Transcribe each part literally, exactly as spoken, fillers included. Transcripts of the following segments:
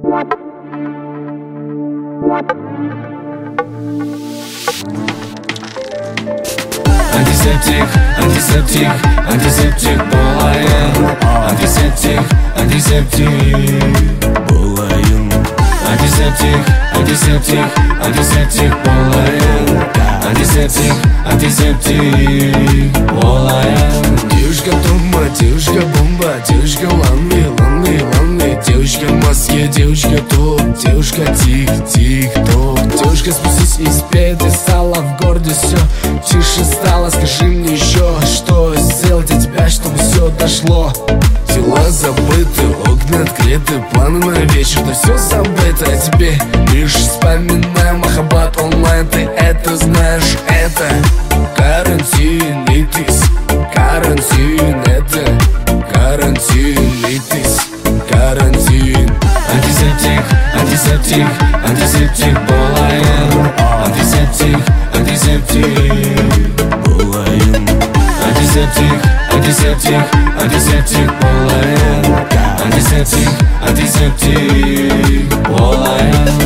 Антисептик, антисептик, антисептик болайын. Антисептик, антисептик болайын. Антисептик, антисептик, антисептик болайын. Антисептик, антисептик болайын. Девушка труба, девушка бомба, девушка ланли, ланли, ланли. Девушка в маске, девушка топ, девушка тик-тик-топ. Девушка, спустись и спей, ты стала в городе, все тише стало. Скажи мне еще, что сделать для тебя, чтобы все дошло. Дела забыты, окна открыты, планы на вечер, да все забыто. А тебе лишь вспоминаем Махаббат онлайн. Ты это знаешь, это карантин, и ты карантин, это карантин, и ты карантин. Антисептик, антисептик, антисептик болайын. Антисептик, антисептик болайын. Антисептик, антисептик, антисептик болайын. Антисептик, антисептик болайын.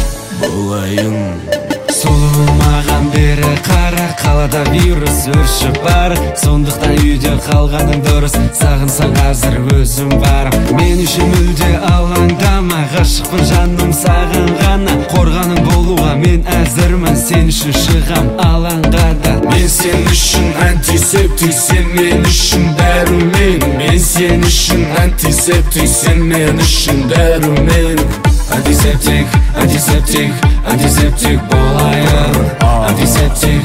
Болайын. Сұлуым маған бері қара, қалада вирус өршіп бар. Сондықтан үйде қалғаның дұрыс, сағынсаң қазір өзім барым. Мен үшін мүлде алаңдама, ғашықпын жаным саған ғана. Қорғаның болуға мен әзірмін, сен үшін шығам алаңға да. Мен сен үшін антисептик, сен мен үшін дәрумен. Мен сен үшін антисептик, сен мен үшін дәрумен. Антисептик, антисептик, антисептик болайын. Антисептик,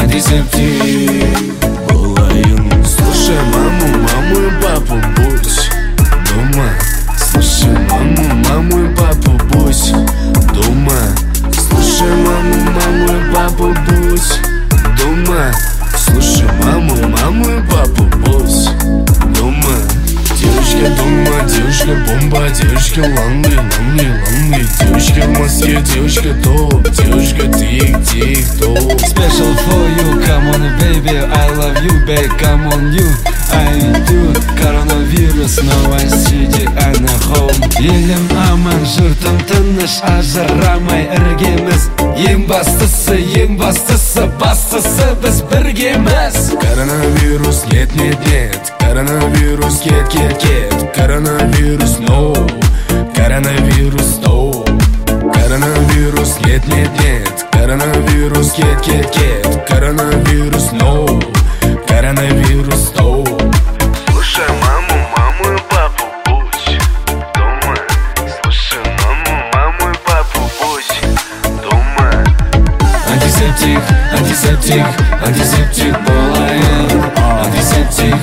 антисептик болайын. Слушай маму, маму и папу, будь дома. Слушай маму, маму и папу, будь дома. Слушай маму, маму и папу, будь дома. Слушай маму, маму и папу, будь дома. Девушка дома, девушка бомба, девушка ланли, ланли, ланли. Девушка в Москве, девушка топ, девушка тик-тик-топ. Special for you, come on baby, I love you babe, come on you, I do. Коронавирус, новой среди ана home. Елім аман, жұртым тыныш, ажырамай іргеміз. Ең бастысы, ең бастысы, бастысы біз біргеміз. Коронавирус, нет, нет, нет. Коронавирус, кет, кет, кет. Коронавирус, no. Коронавирус, no. Коронавирус, нет, нет, нет. Коронавирус, кет, кет, кет. Коронавирус, no. Коронавирус, no. Слушай маму, маму и папу, будь дома. Слушай маму, маму и папу, будь дома. Антисептик, антисептик, антисептик болайын. Антисептик,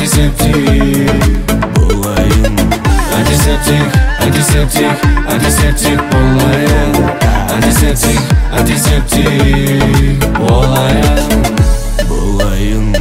антисептик болайын. Антисептик, антисептик, антисептик болайын. Антисептик, антисептик болайын. Болайын.